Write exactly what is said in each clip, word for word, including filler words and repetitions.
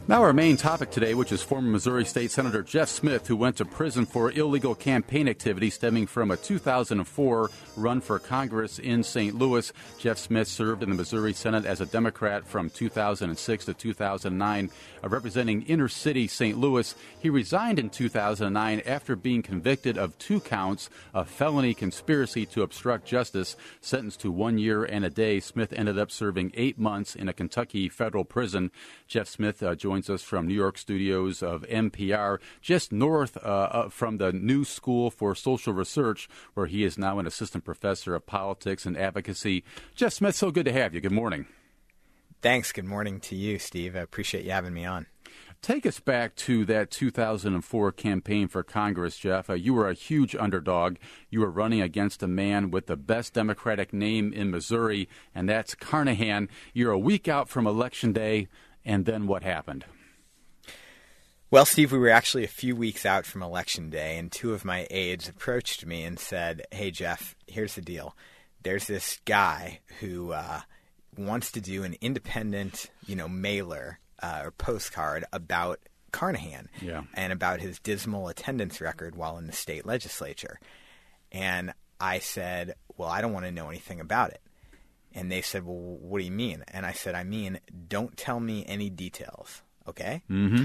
Now our main topic today, which is former Missouri State Senator Jeff Smith, who went to prison for illegal campaign activity stemming from a two thousand four run for Congress in Saint Louis. Jeff Smith served in the Missouri Senate as a Democrat from two thousand six to two thousand nine, uh, representing inner-city Saint Louis. He resigned in two thousand nine after being convicted of two counts of felony conspiracy to obstruct justice. Sentenced to one year and a day, Smith ended up serving eight months in a Kentucky federal prison. Jeff Smith uh, joined us from New York studios of N P R, just north uh, uh, from the New School for Social Research, where he is now an assistant professor of politics and advocacy. Jeff Smith, so good to have you. Good morning. Thanks. Good morning to you, Steve. I appreciate you having me on. Take us back to that two thousand four campaign for Congress, Jeff. Uh, you were a huge underdog. You were running against a man with the best Democratic name in Missouri, and that's Carnahan. You're a week out from Election Day, and then what happened? Well, Steve, we were actually a few weeks out from Election Day, and two of my aides approached me and said, hey, Jeff, here's the deal. There's this guy who uh, wants to do an independent, you know, mailer uh, or postcard about Carnahan yeah. and about his dismal attendance record while in the state legislature. And I said, well, I don't want to know anything about it. And they said, well, what do you mean? And I said, I mean, don't tell me any details, okay? Mm-hmm.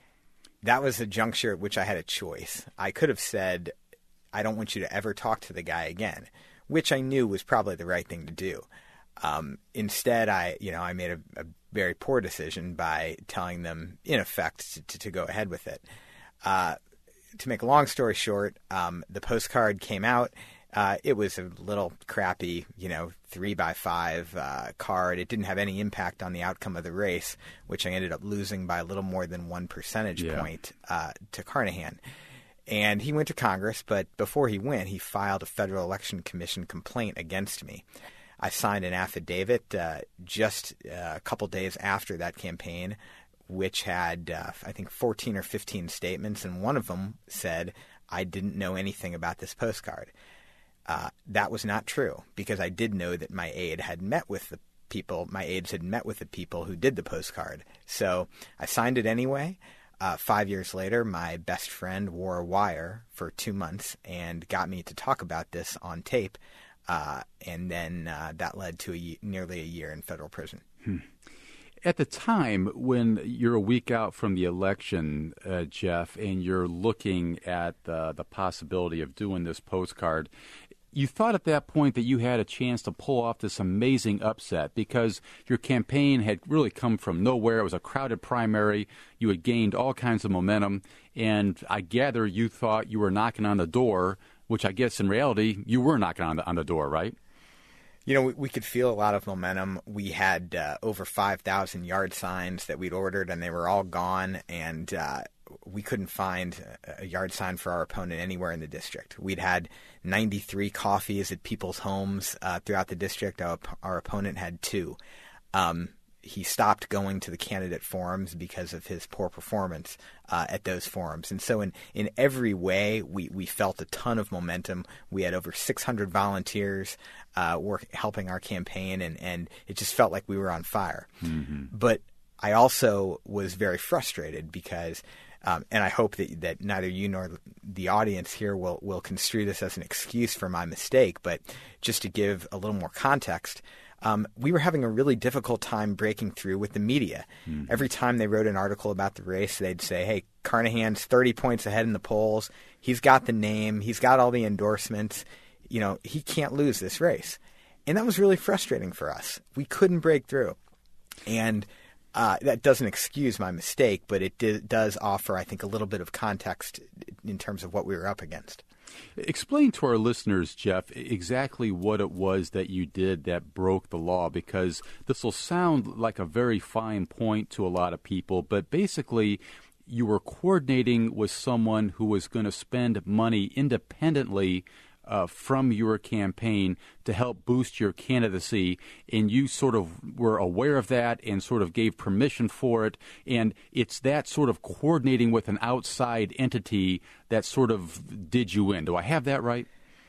That was a juncture at which I had a choice. I could have said, I don't want you to ever talk to the guy again, which I knew was probably the right thing to do. Um, instead, I, you know, I made a, a very poor decision by telling them, in effect, to, to go ahead with it. Uh, to make a long story short, um, the postcard came out. Uh, it was a little crappy, you know, three by five uh, card. It didn't have any impact on the outcome of the race, which I ended up losing by a little more than one percentage yeah. point uh, to Carnahan. And he went to Congress, but before he went, he filed a Federal Election Commission complaint against me. I signed an affidavit uh, just uh, a couple days after that campaign, which had, uh, I think, fourteen or fifteen statements, and one of them said, I didn't know anything about this postcard. Uh, that was not true, because I did know that my aide had met with the people, my aides had met with the people who did the postcard. So I signed it anyway. Uh, five years later, my best friend wore a wire for two months and got me to talk about this on tape. Uh, and then uh, that led to a, nearly a year in federal prison. Hmm. At the time when you're a week out from the election, uh, Jeff, and you're looking at uh, the possibility of doing this postcard, you thought at that point that you had a chance to pull off this amazing upset because your campaign had really come from nowhere. It was a crowded primary. You had gained all kinds of momentum, and I gather you thought you were knocking on the door, which I guess in reality you were knocking on the, on the door, right? You know, we, we could feel a lot of momentum. We had uh, over five thousand yard signs that we'd ordered, and they were all gone, and uh, we couldn't find a yard sign for our opponent anywhere in the district. We'd had ninety-three coffees at people's homes uh, throughout the district. Our, our opponent had two. Um, he stopped going to the candidate forums because of his poor performance uh, at those forums. And so in, in every way, we, we felt a ton of momentum. We had over six hundred volunteers uh, work, helping our campaign, and, and it just felt like we were on fire. Mm-hmm. But I also was very frustrated because Um, and I hope that, that neither you nor the audience here will, will construe this as an excuse for my mistake. But just to give a little more context, um, we were having a really difficult time breaking through with the media. Mm-hmm. Every time they wrote an article about the race, they'd say, hey, Carnahan's thirty points ahead in the polls. He's got the name. He's got all the endorsements. You know, he can't lose this race. And that was really frustrating for us. We couldn't break through. And Uh, that doesn't excuse my mistake, but it d- does offer, I think, a little bit of context in terms of what we were up against. Explain to our listeners, Jeff, exactly what it was that you did that broke the law, because this will sound like a very fine point to a lot of people, but basically you were coordinating with someone who was going to spend money independently Uh, from your campaign to help boost your candidacy, and you sort of were aware of that and sort of gave permission for it, and it's that sort of coordinating with an outside entity that sort of did you in. Do I have that right?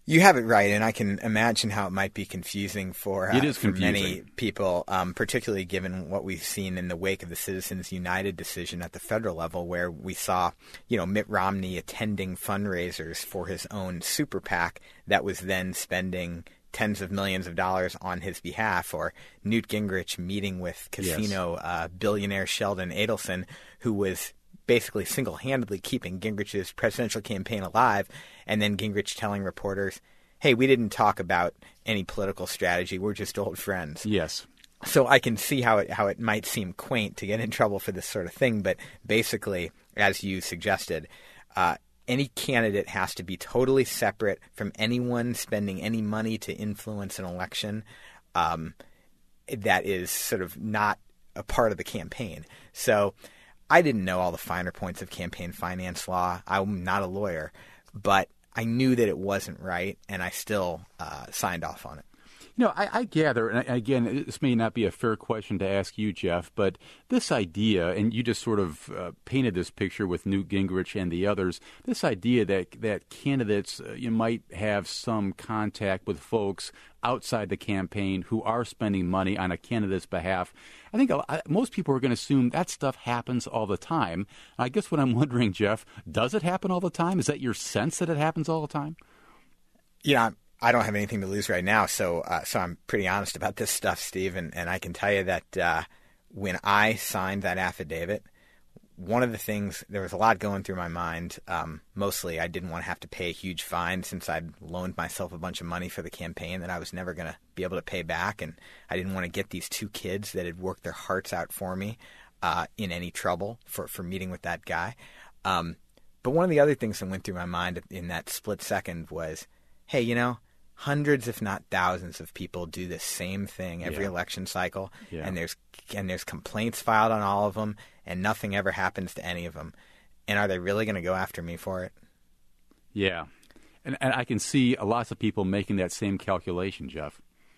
You have it right, and I can imagine how it might be confusing for, uh, it is for confusing. many people, um, particularly given what we've seen in the wake of the Citizens United decision at the federal level, where we saw, you know, Mitt Romney attending fundraisers for his own super PAC that was then spending tens of millions of dollars on his behalf, or Newt Gingrich meeting with casino yes. uh, billionaire Sheldon Adelson, who was basically single-handedly keeping Gingrich's presidential campaign alive, and then Gingrich telling reporters, hey, we didn't talk about any political strategy, we're just old friends. Yes. So I can see how it how it might seem quaint to get in trouble for this sort of thing, but basically, as you suggested, uh, any candidate has to be totally separate from anyone spending any money to influence an election um, that is sort of not a part of the campaign. So I didn't know all the finer points of campaign finance law. I'm not a lawyer, but I knew that it wasn't right, and I still uh, signed off on it. You know, I, I gather, and again, this may not be a fair question to ask you, Jeff, but this idea, and you just sort of uh, painted this picture with Newt Gingrich and the others, this idea that that candidates uh, you might have some contact with folks outside the campaign who are spending money on a candidate's behalf. I think a, most people are going to assume that stuff happens all the time. I guess what I'm wondering, Jeff, does it happen all the time? Is that your sense that it happens all the time? Yeah, I don't have anything to lose right now, so uh, so I'm pretty honest about this stuff, Steve, and, and I can tell you that uh, when I signed that affidavit, one of the things, there was a lot going through my mind. Um, mostly I didn't want to have to pay a huge fine since I'd loaned myself a bunch of money for the campaign that I was never going to be able to pay back, and I didn't want to get these two kids that had worked their hearts out for me uh, in any trouble for, for meeting with that guy. Um, but one of the other things that went through my mind in that split second was, hey, you know, hundreds, if not thousands, of people do the same thing every yeah. election cycle, yeah. and there's and there's complaints filed on all of them, and nothing ever happens to any of them. And are they really going to go after me for it? Yeah, and and I can see lots of people making that same calculation, Jeff.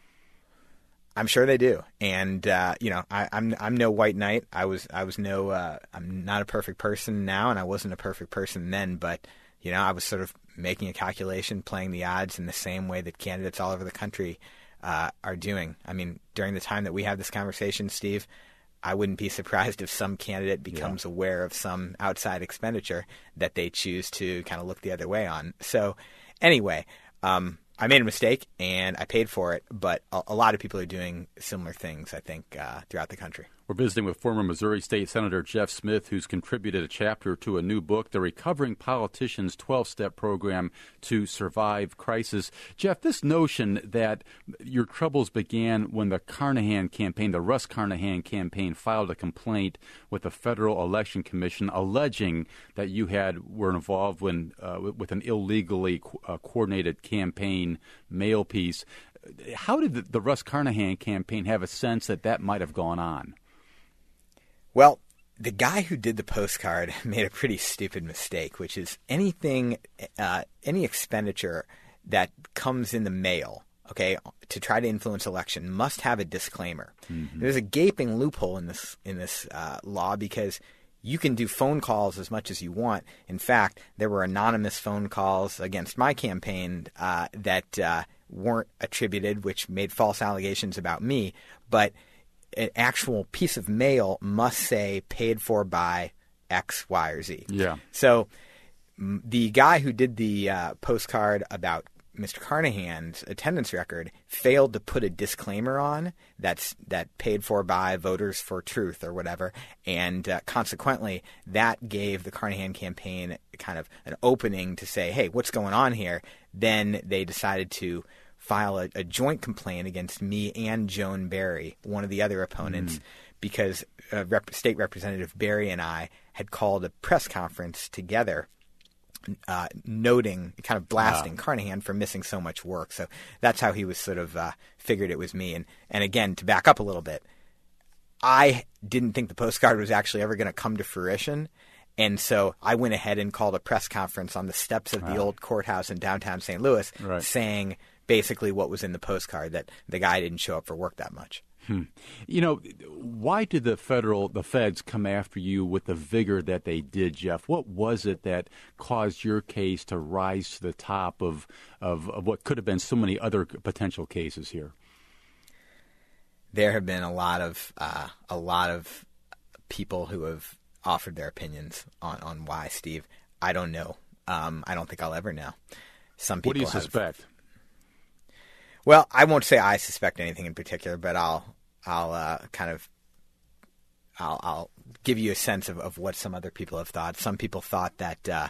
I'm sure they do, and uh, you know, I, I'm I'm no white knight. I was I was no uh, I'm not a perfect person now, and I wasn't a perfect person then, but you know, I was sort of making a calculation, playing the odds in the same way that candidates all over the country uh, are doing. I mean, during the time that we have this conversation, Steve, I wouldn't be surprised if some candidate becomes yeah. aware of some outside expenditure that they choose to kind of look the other way on. So anyway, um, I made a mistake and I paid for it, but a, a lot of people are doing similar things, I think, uh, throughout the country. We're visiting with former Missouri State Senator Jeff Smith, who's contributed a chapter to a new book, The Recovering Politician's twelve-Step Program to Survive Crisis. Jeff, this notion that your troubles began when the Carnahan campaign, the Russ Carnahan campaign, filed a complaint with the Federal Election Commission alleging that you had were involved when, uh, with an illegally co- uh, coordinated campaign mail piece. How did the, the Russ Carnahan campaign have a sense that that might have gone on? Well, the guy who did the postcard made a pretty stupid mistake, which is anything, uh, any expenditure that comes in the mail, okay, to try to influence election must have a disclaimer. Mm-hmm. There's a gaping loophole in this in this uh, law because you can do phone calls as much as you want. In fact, there were anonymous phone calls against my campaign uh, that uh, weren't attributed, which made false allegations about me, but an actual piece of mail must say paid for by X, Y, or Z. Yeah. So m- the guy who did the uh, postcard about Mister Carnahan's attendance record failed to put a disclaimer on that's that paid for by Voters for Truth or whatever, and uh, consequently that gave the Carnahan campaign kind of an opening to say, hey, what's going on here? Then they decided to file a, a joint complaint against me and Joan Barry, one of the other opponents, mm. because uh, Rep- State Representative Barry and I had called a press conference together uh, noting, kind of blasting wow. Carnahan for missing so much work. So that's how he was sort of uh, figured it was me. And, and again, to back up a little bit, I didn't think the postcard was actually ever going to come to fruition. And so I went ahead and called a press conference on the steps of wow. the old courthouse in downtown Saint Louis right. saying basically what was in the postcard, that the guy didn't show up for work that much. Hmm. You know, why did the federal, the feds come after you with the vigor that they did, Jeff? What was it that caused your case to rise to the top of, of, of what could have been so many other potential cases here? There have been a lot of uh, a lot of people who have offered their opinions on, on why, Steve. I don't know. Um, I don't think I'll ever know. Some people What do you have, suspect? Well, I won't say I suspect anything in particular, but I'll I'll uh, kind of I'll, I'll give you a sense of, of what some other people have thought. Some people thought that uh,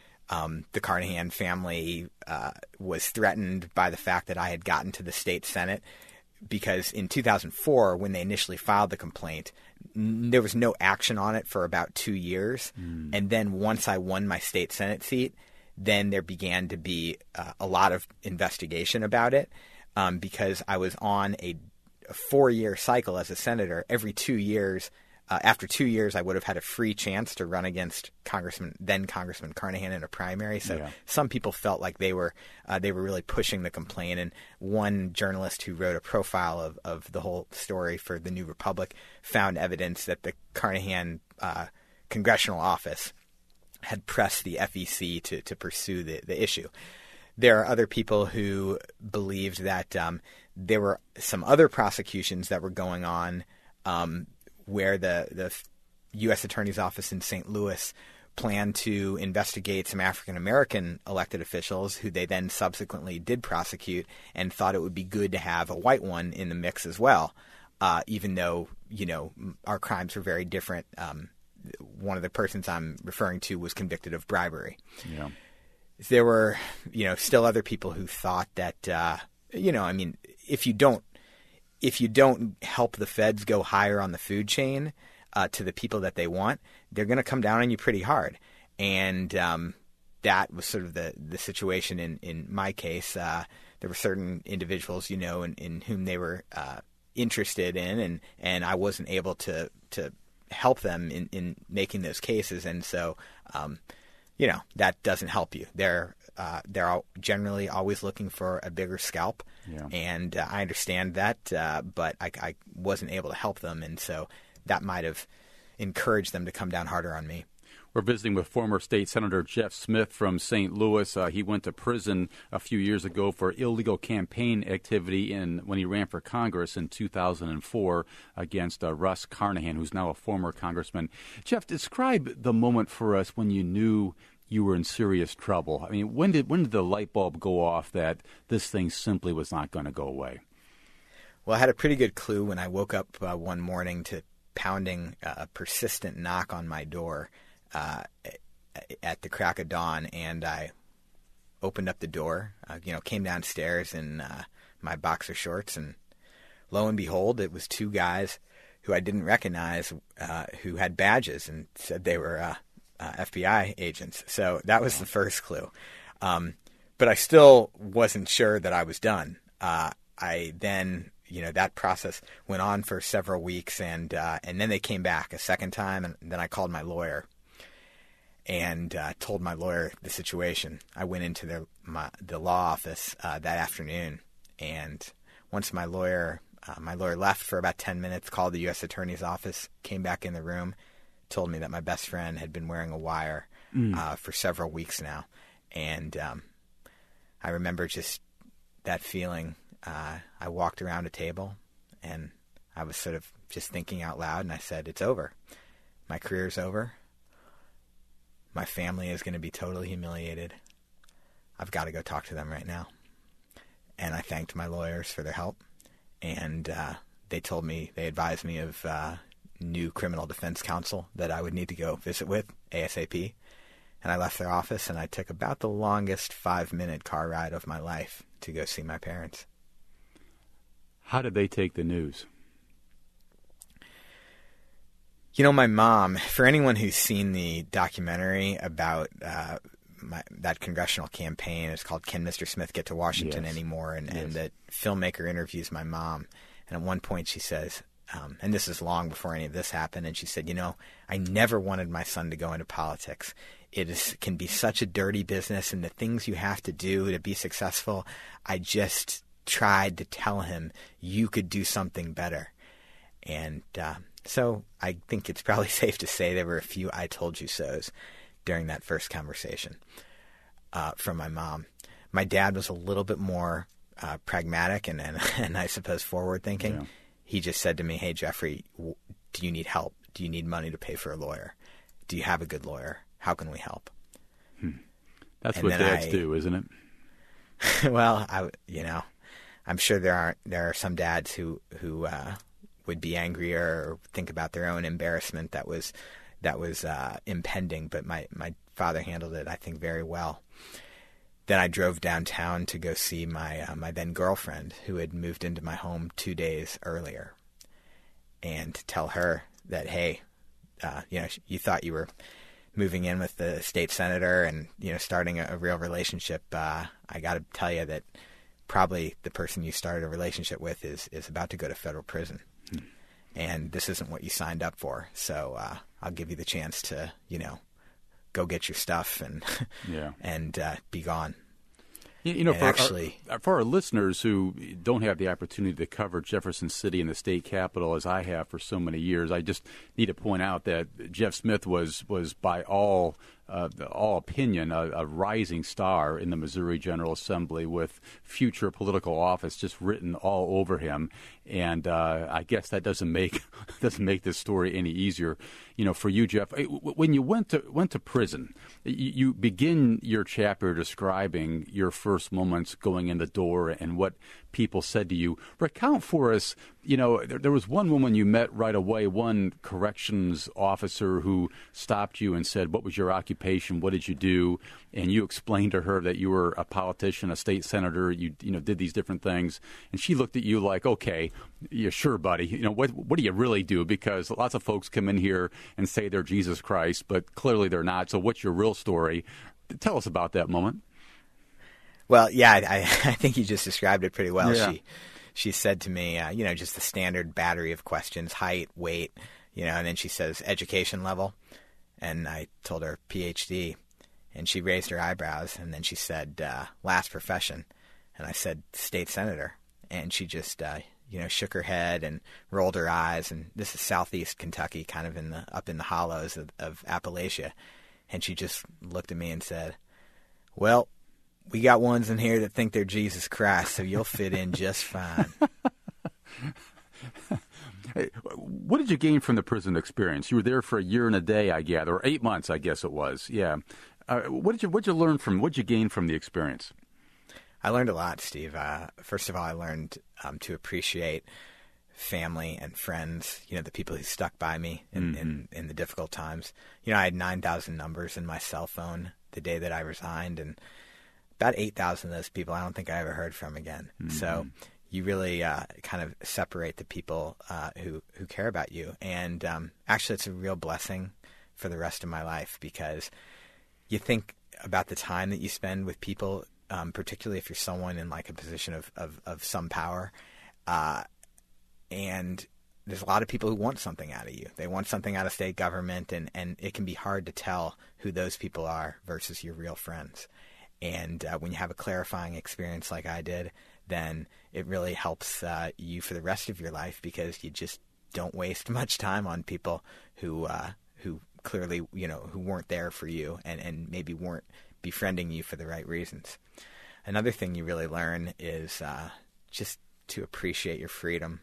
um, the Carnahan family uh, was threatened by the fact that I had gotten to the state Senate, because in two thousand four, when they initially filed the complaint, n- there was no action on it for about two years. Mm. And then once I won my state Senate seat, then there began to be uh, a lot of investigation about it. Um, because I was on a, a four-year cycle as a senator. Every two years, uh, after two years, I would have had a free chance to run against Congressman, then Congressman Carnahan in a primary. So yeah. Some people felt like they were uh, they were really pushing the complaint. And one journalist who wrote a profile of, of the whole story for the New Republic found evidence that the Carnahan uh, congressional office had pressed the F E C to, to pursue the, the issue. There are other people who believed that um, there were some other prosecutions that were going on um, where the, the U S Attorney's Office in Saint Louis planned to investigate some African-American elected officials who they then subsequently did prosecute, and thought it would be good to have a white one in the mix as well, uh, even though, you know, our crimes were very different. Um, one of the persons I'm referring to was convicted of bribery. Yeah. There were, you know, still other people who thought that, uh, you know, I mean, if you don't, if you don't help the feds go higher on the food chain uh, to the people that they want, they're going to come down on you pretty hard. And um, that was sort of the, the situation in, in my case. Uh, there were certain individuals, you know, in, in whom they were uh, interested in, and, and I wasn't able to, to help them in, in making those cases. And so, um, you know, that doesn't help you. They're uh, they're generally always looking for a bigger scalp, yeah. and uh, I understand that, uh, but I, I wasn't able to help them, and so that might have encouraged them to come down harder on me. We're visiting with former State Senator Jeff Smith from Saint Louis. Uh, he went to prison a few years ago for illegal campaign activity in when he ran for Congress in two thousand four against uh, Russ Carnahan, who's now a former congressman. Jeff, describe the moment for us when you knew you were in serious trouble. I mean, when did when did the light bulb go off that this thing simply was not going to go away? Well, I had a pretty good clue when I woke up uh, one morning to pounding uh, a persistent knock on my door Uh, at the crack of dawn, and I opened up the door, uh, you know, came downstairs in uh, my boxer shorts, and lo and behold, it was two guys who I didn't recognize uh, who had badges and said they were uh, uh, F B I agents. So that was the first clue. Um, but I still wasn't sure that I was done. Uh, I then... You know, that process went on for several weeks, and uh, and then they came back a second time, and then I called my lawyer and uh, told my lawyer the situation. I went into the my, the law office uh, that afternoon, and once my lawyer uh, my lawyer left for about ten minutes, called the U S Attorney's Office, came back in the room, told me that my best friend had been wearing a wire mm. uh, for several weeks now, and um, I remember just that feeling. Uh, I walked around a table, and I was sort of just thinking out loud, and I said, it's over. My career's over. My family is going to be totally humiliated. I've got to go talk to them right now. And I thanked my lawyers for their help, and uh, they told me, they advised me of uh, new criminal defense counsel that I would need to go visit with ASAP. And I left their office, and I took about the longest five-minute car ride of my life to go see my parents. How did they take the news? You know, my mom, for anyone who's seen the documentary about uh, my, that congressional campaign, it's called Can Mister Smith Get to Washington yes. Anymore? And, yes. and the filmmaker interviews my mom. And at one point she says, um, and this is long before any of this happened, and she said, you know, I never wanted my son to go into politics. It is, can be such a dirty business, and the things you have to do to be successful, I just... tried to tell him you could do something better. And uh, so I think it's probably safe to say there were a few I told you so's during that first conversation uh, from my mom. My dad was a little bit more uh, pragmatic and, and, and I suppose forward thinking. Yeah. He just said to me, hey, Jeffrey, w- do you need help? Do you need money to pay for a lawyer? Do you have a good lawyer? How can we help? Hmm. That's and what dads I, do, isn't it? Well, I, you know, I'm sure there aren't there are some dads who who uh, would be angrier or think about their own embarrassment that was that was uh, impending. But my, my father handled it, I think, very well. Then I drove downtown to go see my uh, my then girlfriend, who had moved into my home two days earlier, and to tell her that, hey, uh, you know, you thought you were moving in with the state senator and, you know, starting a, a real relationship. Uh, I got to tell you that probably the person you started a relationship with is, is about to go to federal prison. Hmm. And this isn't what you signed up for. So uh, I'll give you the chance to, you know, go get your stuff and yeah. and uh, be gone. You know, and for, actually, our, for our listeners who don't have the opportunity to cover Jefferson City and the state capitol as I have for so many years, I just need to point out that Jeff Smith was was by all uh, all opinion a, a rising star in the Missouri General Assembly, with future political office just written all over him. And uh, I guess that doesn't make doesn't make this story any easier, you know, for you, Jeff. When you went to went to prison, you, you begin your chapter describing your first moments going in the door and what people said to you. Recount for us, you know, there, there was one woman you met right away, one corrections officer who stopped you and said, what was your occupation? What did you do? And you explained to her that you were a politician, a state senator, you you know, did these different things. And she looked at you like, okay, yeah, sure, buddy. You know, what what do you really do? Because lots of folks come in here and say they're Jesus Christ, but clearly they're not. So what's your real story? Tell us about that moment. Well, yeah, I, I think you just described it pretty well. Yeah. She she said to me, uh, you know, just the standard battery of questions, height, weight, you know, and then she says education level. And I told her P H D. And she raised her eyebrows, and then she said, uh, last profession. And I said, state senator. And she just, uh, you know, shook her head and rolled her eyes. And this is southeast Kentucky, kind of in the up in the hollows of, of Appalachia. And she just looked at me and said, well, we got ones in here that think they're Jesus Christ, so you'll fit in just fine. Hey, what did you gain from the prison experience? You were there for a year and a day, I gather, or eight months, I guess it was. Yeah. Uh, what did you what did you learn from? What did you gain from the experience? I learned a lot, Steve. Uh, first of all, I learned um, to appreciate family and friends. You know, the people who stuck by me in, mm-hmm. in, in the difficult times. You know, I had nine thousand numbers in my cell phone the day that I resigned, and about eight thousand of those people I don't think I ever heard from again. Mm-hmm. So you really uh, kind of separate the people uh, who who care about you, and um, actually, it's a real blessing for the rest of my life, because you think about the time that you spend with people, um, particularly if you're someone in like a position of, of, of some power. Uh, and there's a lot of people who want something out of you. They want something out of state government, and, and it can be hard to tell who those people are versus your real friends. And uh, when you have a clarifying experience like I did, then it really helps uh, you for the rest of your life, because you just don't waste much time on people who uh, who clearly, you know, who weren't there for you and, and maybe weren't befriending you for the right reasons. Another thing you really learn is uh, just to appreciate your freedom.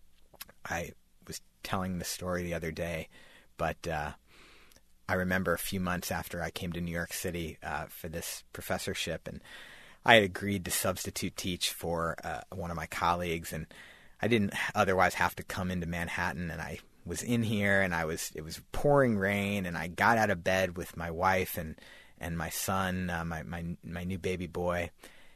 I was telling the story the other day, but uh, I remember a few months after I came to New York City uh, for this professorship, and I had agreed to substitute teach for uh, one of my colleagues, and I didn't otherwise have to come into Manhattan, and I was in here, and I was it was pouring rain, and I got out of bed with my wife and and my son, uh, my my my new baby boy,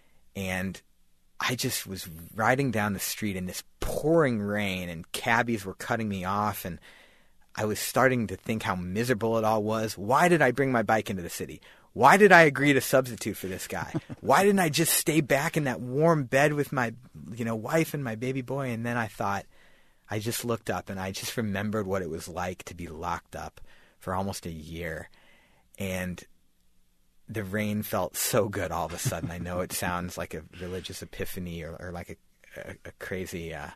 and I just was riding down the street in this pouring rain, and cabbies were cutting me off, and I was starting to think how miserable it all was. Why did I bring my bike into the city? Why did I agree to substitute for this guy? Why didn't I just stay back in that warm bed with my, you know, wife and my baby boy? And then I thought, I just looked up and I just remembered what it was like to be locked up for almost a year. And the rain felt so good all of a sudden. I know it sounds like a religious epiphany or, or like a, a, a crazy uh,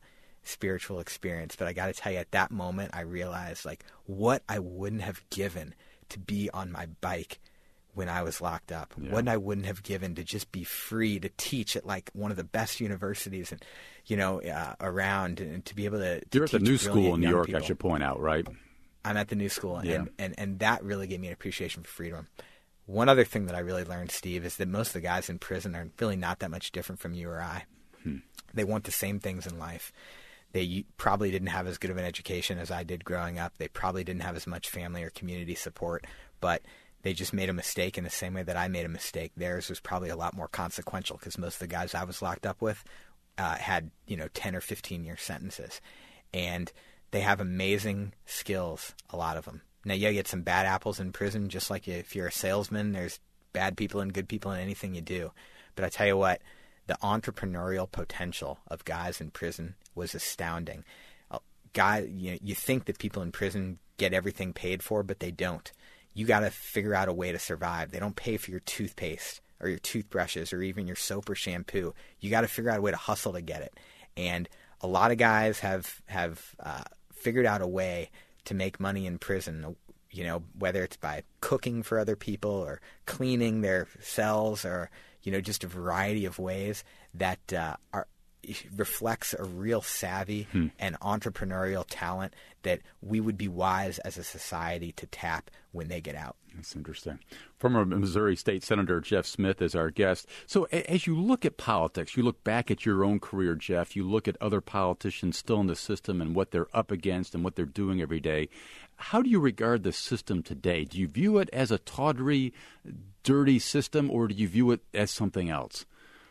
spiritual experience. But I got to tell you, at that moment, I realized like what I wouldn't have given to be on my bike when I was locked up. Yeah. What I wouldn't have given to just be free to teach at like one of the best universities and, you know, uh, around, and to be able to, to You're at the New School in New York, people. I should point out, right? I'm at the New School, yeah. and, and, and that really gave me an appreciation for freedom. One other thing that I really learned, Steve, is that most of the guys in prison are really not that much different from you or I. Hmm. They want the same things in life. They probably didn't have as good of an education as I did growing up. They probably didn't have as much family or community support, but they just made a mistake in the same way that I made a mistake. Theirs was probably a lot more consequential because most of the guys I was locked up with uh, had, you know, ten or fifteen year sentences. And they have amazing skills, a lot of them. Now, you get some bad apples in prison, just like if you're a salesman, there's bad people and good people in anything you do. But I tell you what, the entrepreneurial potential of guys in prison was astounding. Uh, guy, you, you think that people in prison get everything paid for, but they don't. You got to figure out a way to survive. They don't pay for your toothpaste or your toothbrushes or even your soap or shampoo. You got to figure out a way to hustle to get it. And a lot of guys have have uh, figured out a way to make money in prison, you know, whether it's by cooking for other people or cleaning their cells or, you know, just a variety of ways that uh, are reflects a real savvy hmm. and entrepreneurial talent that we would be wise as a society to tap when they get out. That's interesting. Former Missouri State Senator Jeff Smith is our guest. So as you look at politics, you look back at your own career, Jeff, you look at other politicians still in the system and what they're up against and what they're doing every day. How do you regard the system today? Do you view it as a tawdry, dirty system, or do you view it as something else?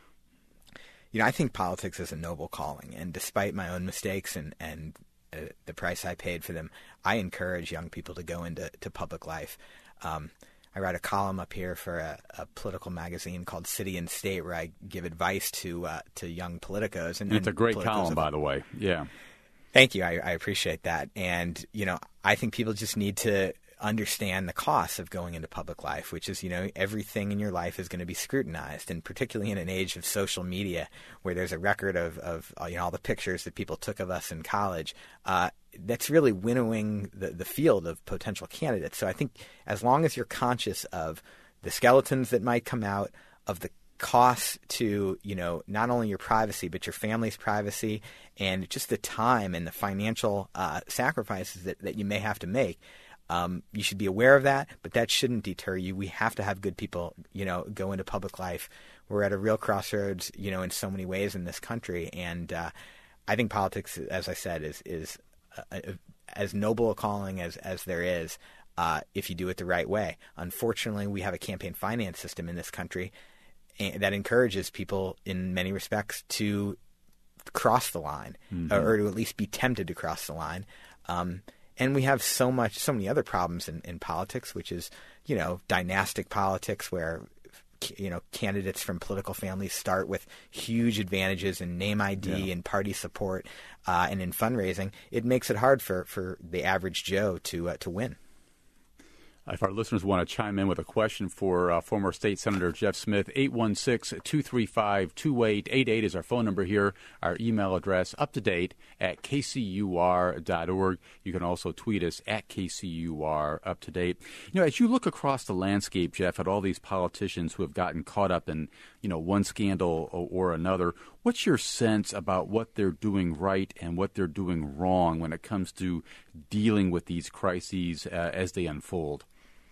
You know, I think politics is a noble calling, and despite my own mistakes and, and uh, the price I paid for them, I encourage young people to go into to public life. Um, I write a column up here for a, a political magazine called City and State, where I give advice to uh, to young politicos. And, and it's and a great politicos column, of, by the way. Yeah. Thank you. I, I appreciate that. And, you know, I think people just need to understand the costs of going into public life, which is, you know, everything in your life is going to be scrutinized, and particularly in an age of social media where there's a record of, of you know, all the pictures that people took of us in college, uh, that's really winnowing the, the field of potential candidates. So I think as long as you're conscious of the skeletons that might come out, of the costs to, you know, not only your privacy, but your family's privacy, and just the time and the financial uh, sacrifices that, that you may have to make, Um, you should be aware of that, but that shouldn't deter you. We have to have good people, you know, go into public life. We're at a real crossroads, you know, in so many ways in this country. And uh, I think politics, as I said, is is a, a, as noble a calling as, as there is uh, if you do it the right way. Unfortunately, we have a campaign finance system in this country that encourages people in many respects to cross the line, mm-hmm. or, or to at least be tempted to cross the line. Um And we have so much, so many other problems in, in politics, which is, you know, dynastic politics where, you know, candidates from political families start with huge advantages in name I D yeah. and party support uh, and in fundraising. It makes it hard for, for the average Joe to uh, to win. If our listeners want to chime in with a question for uh, former State Senator Jeff Smith, eight one six, two three five, two eight eight eight is our phone number here. Our email address, up to date at k c u r dot org. You can also tweet us at K C U R up to date. You know, as you look across the landscape, Jeff, at all these politicians who have gotten caught up in, you know, one scandal or, or another, what's your sense about what they're doing right and what they're doing wrong when it comes to dealing with these crises uh, as they unfold?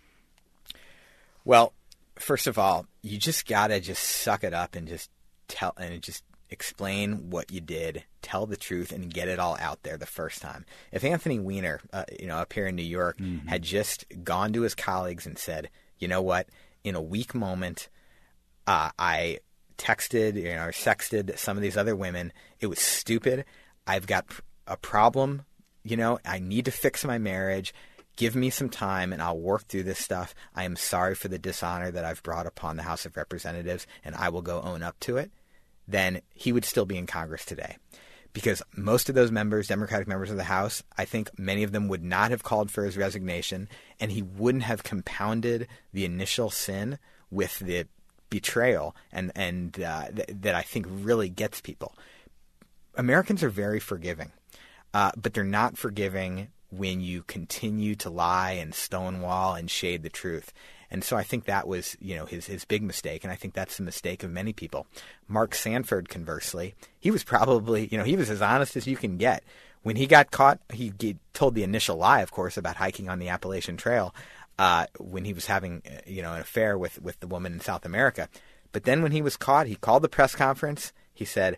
Well, first of all, you just gotta just suck it up and just tell and just explain what you did, tell the truth, and get it all out there the first time. If Anthony Weiner, uh, you know, up here in New York, mm-hmm. had just gone to his colleagues and said, "You know what? In a weak moment, uh, I texted, you know, or sexted some of these other women. It was stupid. I've got a problem. You know, I need to fix my marriage. Give me some time and I'll work through this stuff. I am sorry for the dishonor that I've brought upon the House of Representatives, and I will go own up to it," then he would still be in Congress today. Because most of those members, Democratic members of the House, I think many of them would not have called for his resignation, and he wouldn't have compounded the initial sin with the betrayal and, and uh, th- that I think really gets people. Americans are very forgiving, uh, but they're not forgiving when you continue to lie and stonewall and shade the truth. And so I think that was, you know, his, his big mistake, and I think that's the mistake of many people. Mark Sanford, conversely, he was probably, you know, he was as honest as you can get. When he got caught, he, he told the initial lie, of course, about hiking on the Appalachian Trail uh, when he was having, you know, an affair with, with the woman in South America. But then when he was caught, he called the press conference. He said,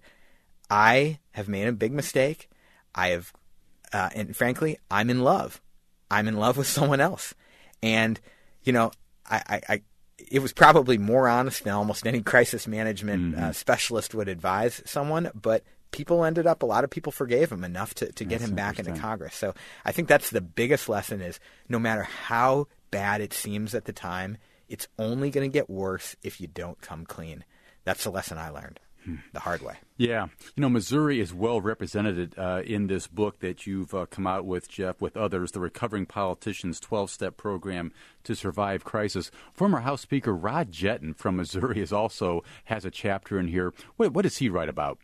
I have made a big mistake. I have, uh, and frankly, I'm in love. I'm in love with someone else. And, you know, I, I, I it was probably more honest than almost any crisis management mm-hmm. uh, specialist would advise someone, but people ended up, a lot of people forgave him enough to, to get that's him back into Congress. So I think that's the biggest lesson is no matter how bad it seems at the time, it's only going to get worse if you don't come clean. That's the lesson I learned hmm. the hard way. Yeah. You know, Missouri is well represented uh, in this book that you've uh, come out with, Jeff, with others, the Recovering Politicians twelve-Step Program to Survive Crisis. Former House Speaker Rod Jetton from Missouri is also has a chapter in here. What, what does he write about?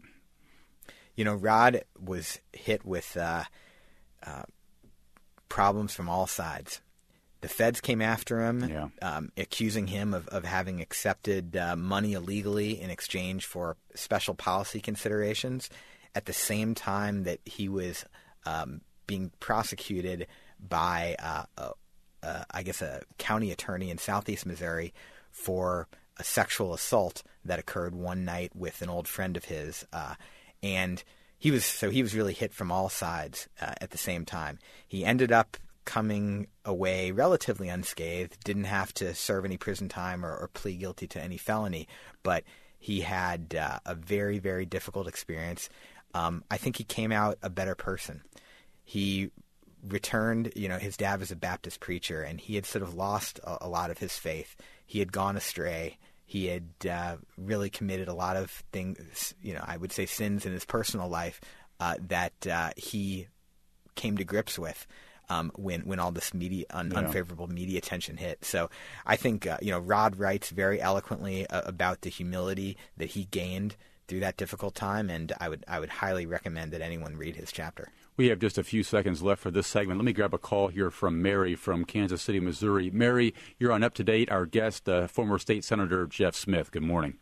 You know, Rod was hit with uh, uh, problems from all sides. The feds came after him, yeah. um, accusing him of, of having accepted uh, money illegally in exchange for special policy considerations at the same time that he was um, being prosecuted by, uh, a, a, I guess, a county attorney in southeast Missouri for a sexual assault that occurred one night with an old friend of his. Uh, and he was so he was really hit from all sides uh, at the same time. He ended up coming away relatively unscathed, didn't have to serve any prison time or, or plead guilty to any felony, but he had uh, a very, very difficult experience. Um, I think he came out a better person. He returned, you know, his dad was a Baptist preacher, and he had sort of lost a, a lot of his faith. He had gone astray. He had uh, really committed a lot of things, you know, I would say sins in his personal life uh, that uh, he came to grips with. Um, when when all this media un, yeah. unfavorable media attention hit. So I think uh, you know Rod writes very eloquently uh, about the humility that he gained through that difficult time, and I would I would highly recommend that anyone read his chapter. We have just a few seconds left for this segment. Let me grab a call here from Mary from Kansas City, Missouri. Mary, you're on Up to Date. Our guest, uh, former State Senator Jeff Smith. Good morning.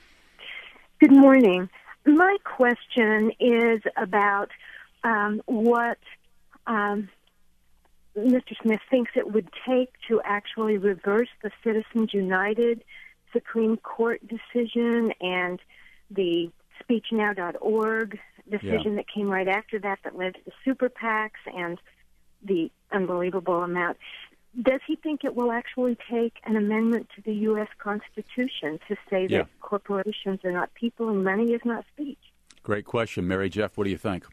Good morning. My question is about um, what. Um, Mister Smith thinks it would take to actually reverse the Citizens United Supreme Court decision and the speech now dot org decision yeah. that came right after that that led to the super PACs and the unbelievable amount. Does he think it will actually take an amendment to the U S Constitution to say yeah. that corporations are not people and money is not speech? Great question, Mary. Jeff, what do you think?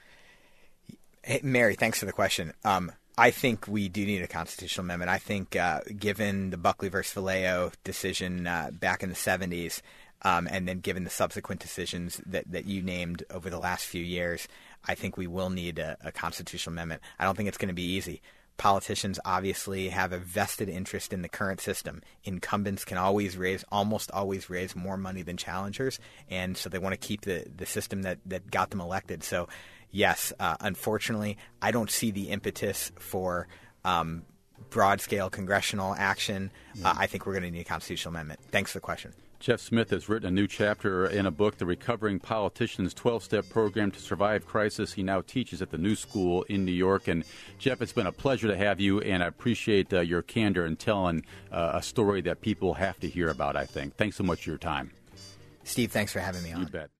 Hey, Mary, thanks for the question. Um, I think we do need a constitutional amendment. I think uh, given the Buckley versus Vallejo decision uh, back in the seventies, um, and then given the subsequent decisions that, that you named over the last few years, I think we will need a, a constitutional amendment. I don't think it's going to be easy. Politicians obviously have a vested interest in the current system. Incumbents can always raise, almost always raise more money than challengers, and so they want to keep the, the system that, that got them elected. So, yes, uh, unfortunately, I don't see the impetus for um, broad-scale congressional action. Uh, I think we're going to need a constitutional amendment. Thanks for the question. Jeff Smith has written a new chapter in a book, The Recovering Politicians twelve-Step Program to Survive Crisis. He now teaches at the New School in New York. And, Jeff, it's been a pleasure to have you, and I appreciate uh, your candor in telling uh, a story that people have to hear about, I think. Thanks so much for your time. Steve, thanks for having me on. You bet.